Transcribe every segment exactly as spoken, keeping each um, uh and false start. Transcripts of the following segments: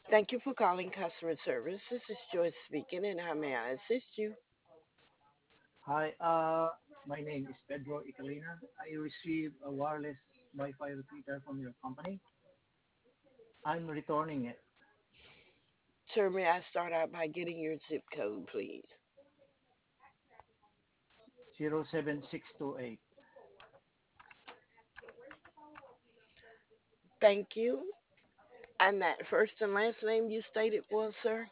Thank you for calling customer service. This is Joyce speaking, and how may I assist you? Hi, uh, my name is Pedro Icalina. I received a wireless Wi-Fi repeater from your company. I'm returning it. Sir, may I start out by getting your zip code, please? Zero seven six two eight. Thank you. And that first and last name you stated was, sir?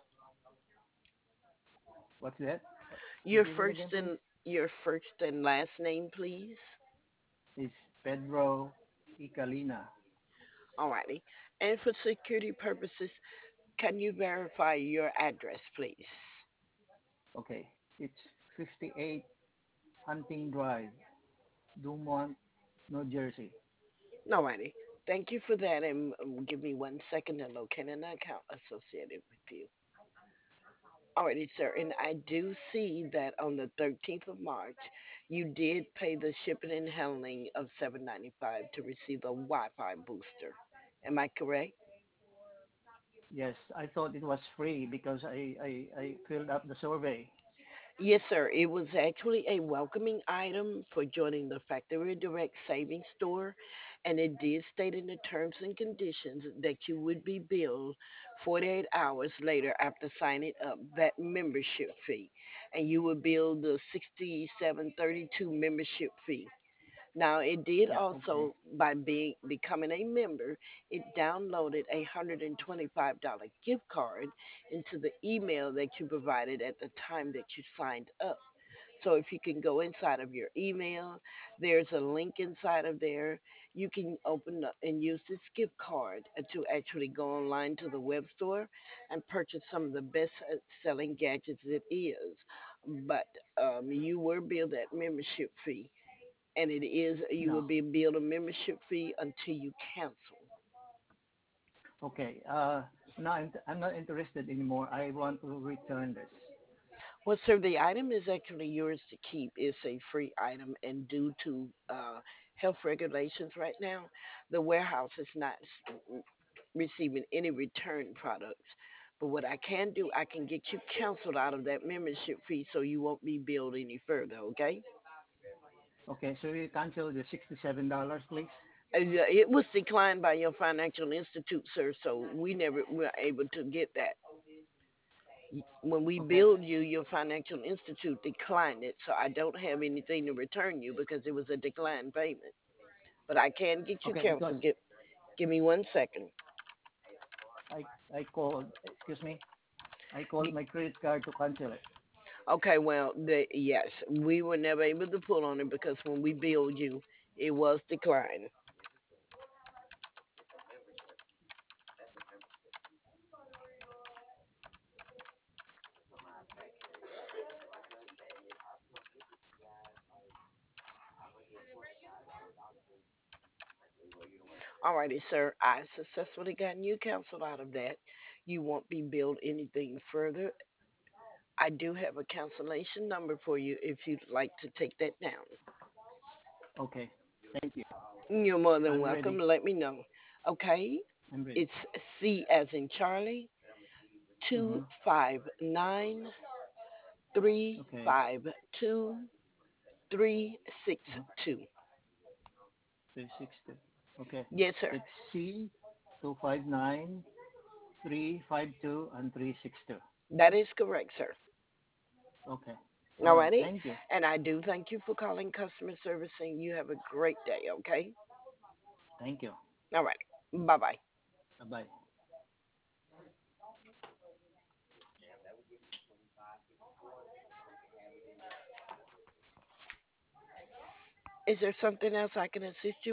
What's that? Uh, Your Repeat it again, first please. and your first and last name, please. Is Pedro Icalina. Alrighty. And for security purposes, can you verify your address, please? Okay. It's fifty-eight Hunting Drive, Dumont, New Jersey. Alrighty. Thank you for that, and um, give me one second to locate an account associated with you. Alrighty, sir. And I do see that on the thirteenth of March, you did pay the shipping and handling of seven ninety-five to receive the Wi-Fi booster. Am I correct? Yes, I thought it was free because I, I, I filled up the survey. Yes, sir. It was actually a welcoming item for joining the Factory Direct Savings Store, and it did state in the terms and conditions that you would be billed forty-eight hours later after signing up that membership fee, and you would bill the sixty-seven thirty-two membership fee. Now, it did Yeah, okay. also, by being becoming a member, it downloaded a one hundred twenty-five dollars gift card into the email that you provided at the time that you signed up. So if you can go inside of your email, there's a link inside of there. You can open up and use this gift card uh, to actually go online to the web store and purchase some of the best uh, selling gadgets it is. But um, you were billed that membership fee, and it is you will No. be billed a membership fee until you cancel. Okay. Uh, no, I'm, I'm not interested anymore. I want to return this. Well, sir, the item is actually yours to keep. It's a free item, and due to uh, health regulations right now, the warehouse is not s- receiving any return products. But what I can do, I can get you canceled out of that membership fee so you won't be billed any further, okay? Okay, so you cancel the sixty-seven dollars please? Uh, yeah, it was declined by your financial institute, sir, so we never were able to get that. When we Okay. billed you, your financial institute declined it, so I don't have anything to return you because it was a declined payment. But I can get you Okay, because canceled. Give, give me one second. I I called, excuse me, I called G- my credit card to cancel it. Okay, well, the, yes, we were never able to pull on it because when we billed you, it was declined. Alrighty, sir, I successfully gotten you canceled out of that. You won't be billed anything further. I do have a cancellation number for you if you'd like to take that down. Okay, thank you. You're more than I'm welcome. ready. Let me know. Okay? I'm ready. It's C as in Charlie, Mm-hmm. two five nine three Okay. five two three six Uh-huh. two. three sixty. Okay. Yes, sir. It's C two five nine three five two and three six two. That is correct, sir. Okay. All right. Alrighty? Thank you. And I do thank you for calling customer service and you have a great day, okay? Thank you. Alright. Bye bye. Bye bye. Is there something else I can assist you